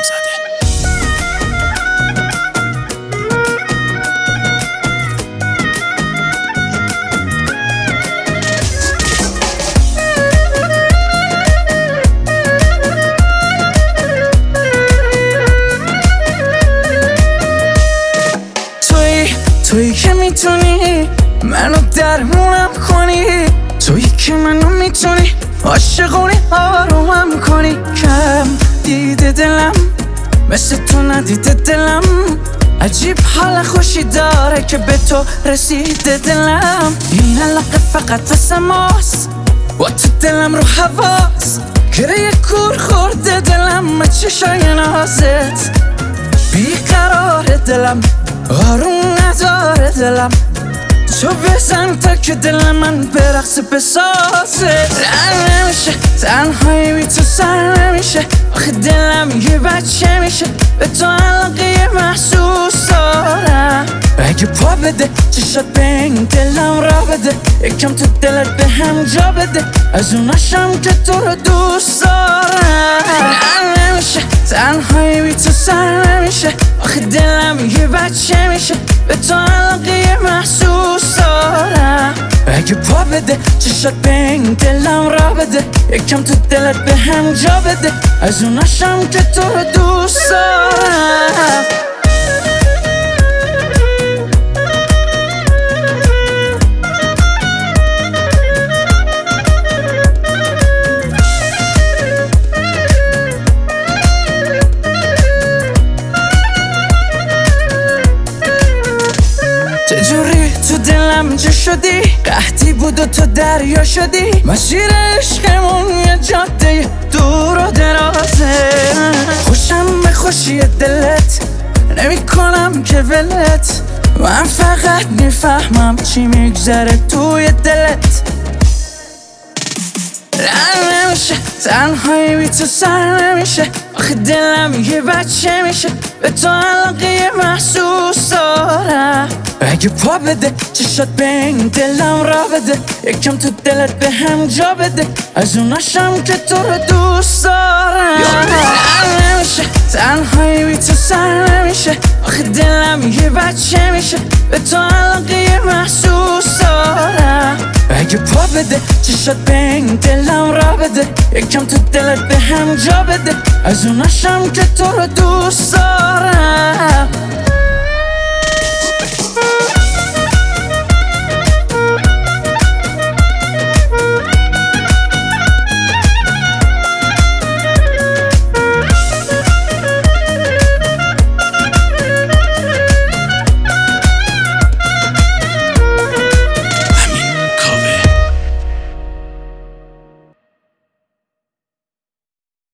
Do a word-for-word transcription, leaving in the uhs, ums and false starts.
زده. تویی تویی که میتونی منو درمونم کنی، تویی که منو میتونی عاشقونی آرومم کنی. کم دیده دلم مثل تو ندیده دلم، عجیب حال خوشی داره که به تو رسیده دلم. این علاقه فقط واسه ماست و تو دلم رو حواس، گره کور خورده دلم به چشای نازت. بیقرار دلم آروم نداره دلم، تو بزن تا که دل من برقص بسازه. رن نمیشه تنهایی بی تو سر نمیشه، آخه دلم یه بچه میشه به تو علاقه محسوس دارم. اگه پا بده چشات به این دلم را بده، یکم تو دلت به هم جا بده، از اوناشم که تو رو دوست دارم. رن نمیشه تنهایی بی تو سر نمیشه، آخه دلم یه بچه میشه به تو علاقه محسوس دارم. اگه پا بده چشات به این دلم را بده، یکم تو دلت به هم جا بده، از اوناشم که تو رو دوست دارم. چجوری تو دلم جا شدی، قحطی بود و تو دریا شدی، مسیر عشقمون یه جاده دور و درازه. خوشم به خوشی دلت نمی کنم که ولت، من فقط میفهمم چی میگذره توی دلت. رن نمیشه تنهایی بی تو سر نمیشه، آخه دلم یه بچه میشه به تو علاقه محسوس دارم. اگه پا بده چشات به این دلم را بده، یکم تو دلت به هم جا بده، از اوناشم که تو رو دوست دارم. رن نمیشه تنهایی بی تو سر نمیشه، آخه دلم یه بچه میشه به تو علاقه محسوس دارم. اگه پا بده چشات به این دلم را بده، یکم تو دلت به هم جا بده، از اوناشم که تو رو دوست دارم.